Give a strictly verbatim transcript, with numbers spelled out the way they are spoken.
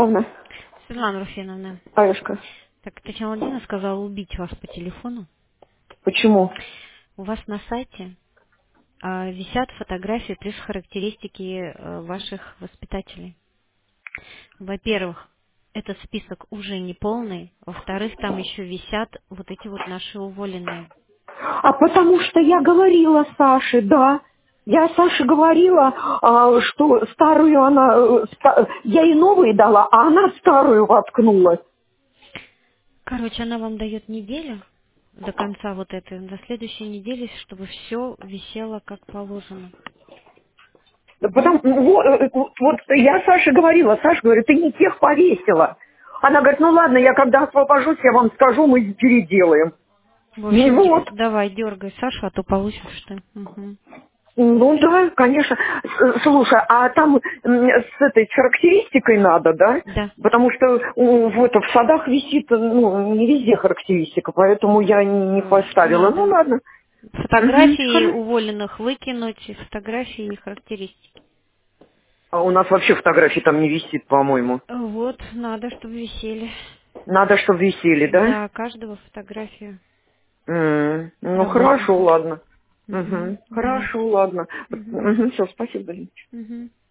Анна, Светлана Руфиновна, Алешка, так Татьяна Владимировна сказала убить вас по телефону. почему? У вас на сайте а, висят фотографии плюс характеристики а, ваших воспитателей. Во-первых, этот список уже не полный. Во-вторых, там еще висят вот эти вот наши уволенные. А потому что я говорила Саше, да. Я Саше говорила, а, что старую она... э, ста- Я ей новые дала, а она старую воткнула. Короче, она вам дает неделю до конца вот этой, до следующей недели, чтобы все висело как положено. Да Угу. Потому, вот, э, вот я Саше говорила, Саша говорит, ты не тех повесила. Она говорит, ну ладно, я когда освобожусь, я вам скажу, мы переделаем. В Ну общем, д- вот. давай, дергай Сашу, а то получишь ты. Угу. Ну да, конечно. С- Слушай, а там м, с этой с характеристикой надо, да? Да. Потому что у, в, это, в садах висит, ну, не везде характеристика, поэтому я не, не М, поставила. Ну Надо. ладно. Мгм, Фотографии хорошо. уволенных выкинуть, и фотографии и характеристики. А у нас вообще фотографии там не висит, по-моему. Вот, надо, чтобы висели. Надо, чтобы висели, да? Да, каждого фотографию М, Ну хорошо, работника. ладно. Угу. Мгм, Давай. хорошо, ладно. Угу. Угу, все, спасибо, Галина. Угу.